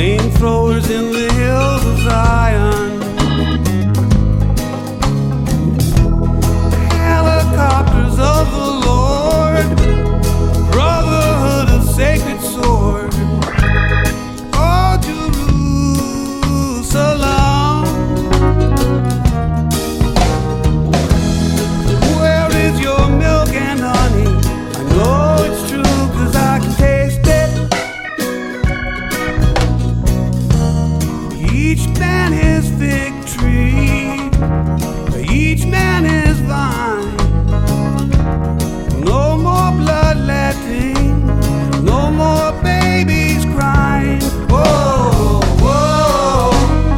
flamethrowers in the hills of Zion, helicopters of the Lord, brotherhood of sacred sword. Oh, Jerusalem, where is your milk and honey? I know it's true 'cause I can taste it. Each man his fig tree, each man his vine. No more bloodletting, no more babies crying. Whoa, whoa.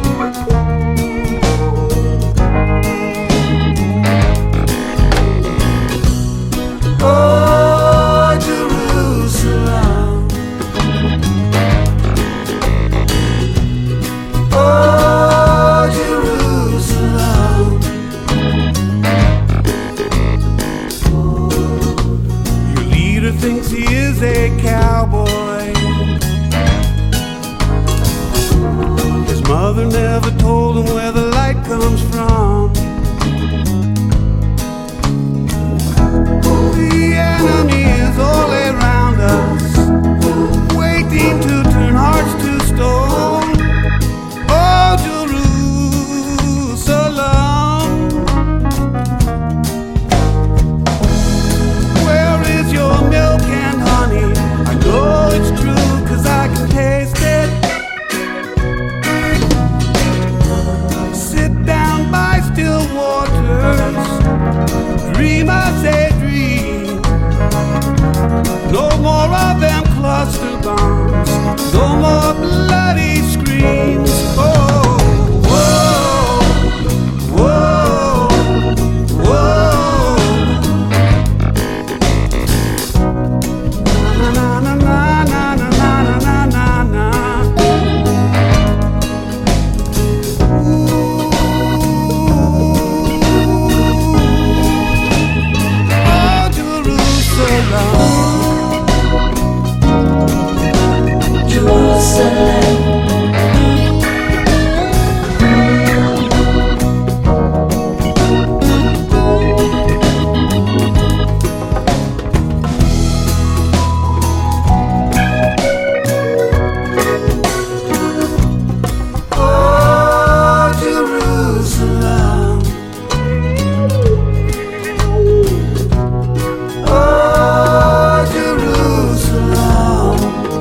Oh, Jerusalem. Oh, Jerusalem. Your leader thinks he is a cowboy. His mother never told him where the light comes from. The enemy is all around us, waiting to turn hearts to stone. Oh, Jerusalem, where is your milk and honey? I know it's true 'cause I can taste it. Sit down by still waters, dream as a dream. No more of them cluster bombs, no more bloody screams. Oh, whoa, whoa, whoa. Na na na na na na na na na. Oh, Jerusalem. Jerusalem. Oh, Jerusalem. Oh, Jerusalem.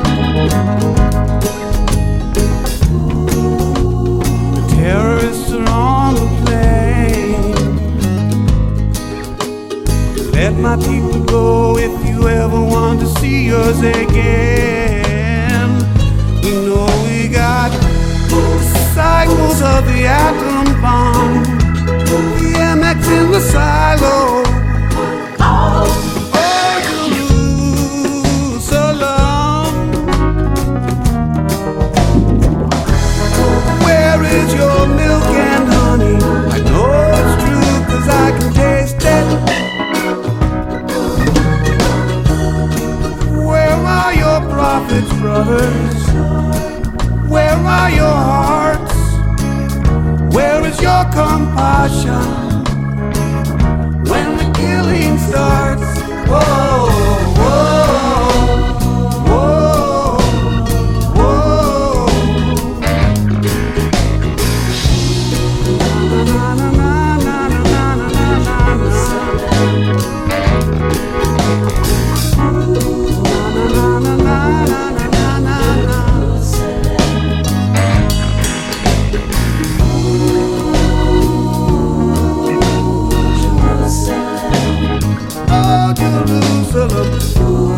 The terrorists are on the plane. Let my people go if you ever want to see yours again. You know we got cycles of the atom bomb, the MX in the silo. Oh, Jerusalem, where is your milk and honey? I know it's true 'cause I can taste it. Where are your prophets, brothers? Where are your hearts? Where is your compassion when the killing starts? Whoa, whoa, whoa, whoa. Na na na na na na na na na. Na na na na na na na. Oh, Jerusalem.